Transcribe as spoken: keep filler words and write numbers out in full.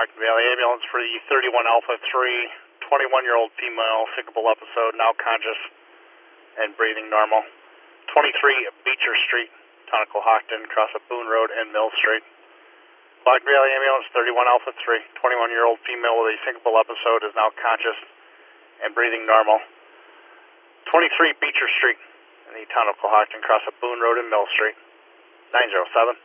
Lockton Valley Ambulance for the thirty-one Alpha three, twenty-one-year-old female, syncopal episode, now conscious and breathing normal. twenty-three Beecher Street, Town of Cohocton, across of Boone Road and Mill Street. Lockton Valley Ambulance, thirty-one Alpha three, twenty-one-year-old female with a syncopal episode is now conscious and breathing normal. twenty-three Beecher Street, in the Town of Cohocton, across of Boone Road and Mill Street. nine zero seven.